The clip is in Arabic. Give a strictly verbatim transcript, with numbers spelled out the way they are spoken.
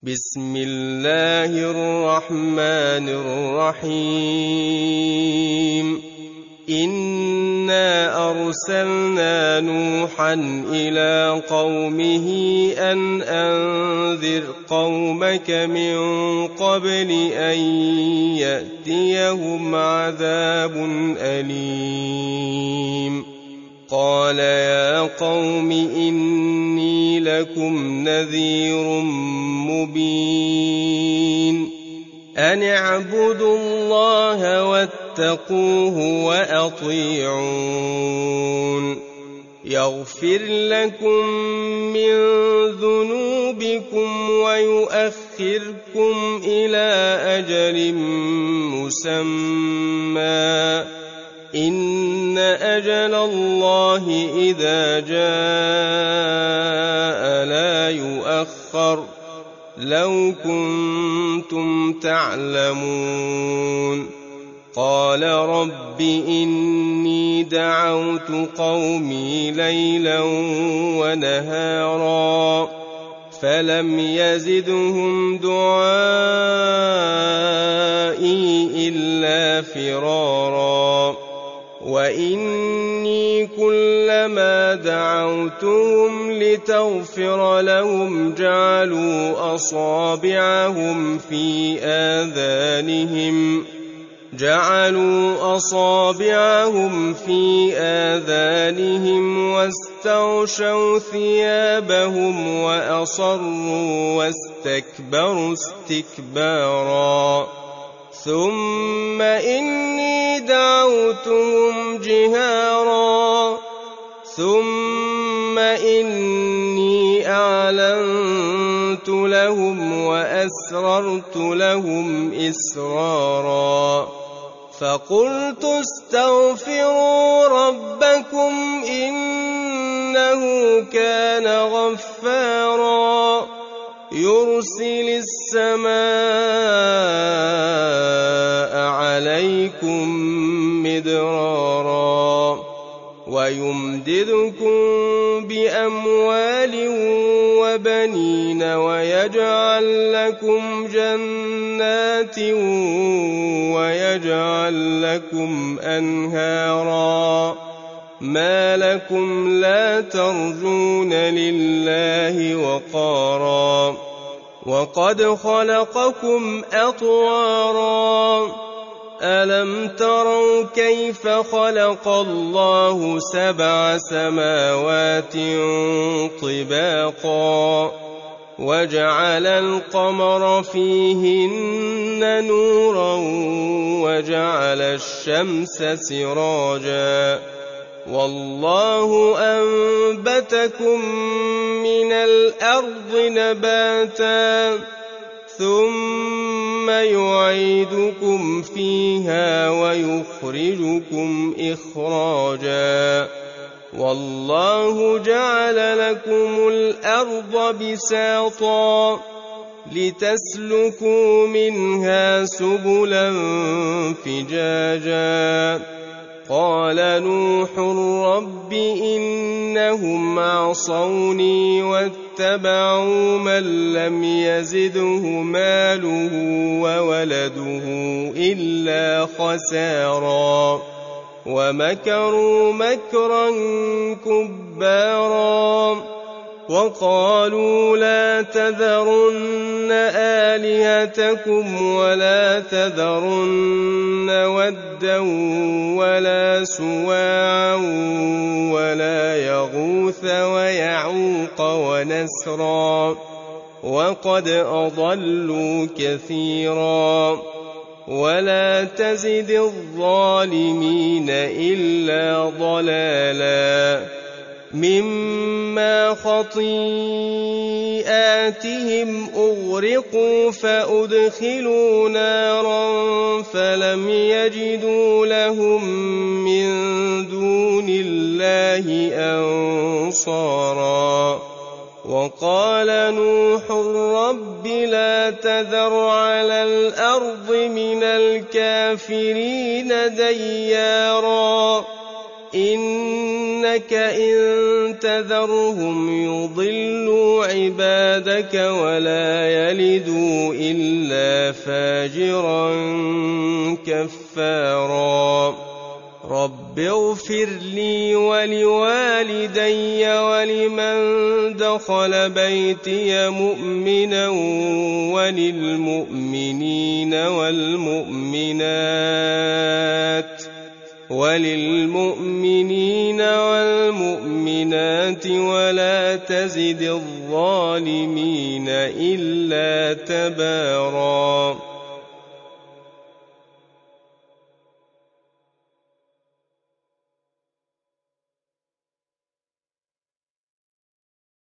بسم الله الرحمن الرحيم إنا أرسلنا نوحا إلى قومه أن أنذر قومك من قبل أن يأتيهم عذاب أليم قال يا قوم إني لكم نذير مبين أن اعبدوا الله واتقوه وأطيعون يغفر لكم من ذنوبكم ويؤخركم إلى أجل مسمى إن أجل الله إذا جاء لا يؤخر لو كنتم تعلمون قال رب إني دعوت قومي ليلا ونهارا فلم يزدهم دعائي إلا فرارا وإني كلما دعوتهم لتغفر لهم جعلوا أصابعهم في آذانهم جعلوا أصابعهم في آذانهم واستغشوا ثيابهم وأصروا واستكبروا استكبارا ثم إني دعوتهم جهارا ثم إني أعلنت لهم وأسررت لهم إسرارا فقلت استغفروا ربكم إنه كان غفارا يرسل السماء عليكم مدرارا ويمددكم بأموال وبنين ويجعل لكم جنات ويجعل لكم أنهارا ما لكم لا ترجون لله وقارا وقد خلقكم أطوارا ألم تروا كيف خلق الله سبع سماوات طباقا وجعل القمر فيهن نورا وجعل الشمس سراجا والله أنبتكم من الأرض نباتا ثم يعيدكم فيها ويخرجكم إخراجا والله جعل لكم الأرض بساطا لتسلكوا منها سبلا فجاجا قال نوح رب إنهم عصوني واتبعوا من لم يزده ماله وولده إلا خسارا ومكروا مكرا كبارا وقالوا لا تذرن آلهتكم ولا تذرن ودا ولا سواعا ولا يغوث ويعوق ونسرا وقد أضلوا كثيرا ولا تزد الظالمين إلا ضلالا مما خطيئاتهم أغرقوا فأدخلوا نارا فلم يجدوا لهم من دون الله أنصارا وقال نوح رب لا تذر على الأرض من الكافرين ديارا إنك إن تذرهم يضلوا عبادك ولا يلدوا إلا فاجرا كفارا رب اغفر لي ولوالدي ولمن دخل بيتي مؤمنا وللمؤمنين والمؤمنات وللمؤمنين والمؤمنات ولا تزد الظالمين إلا تباراً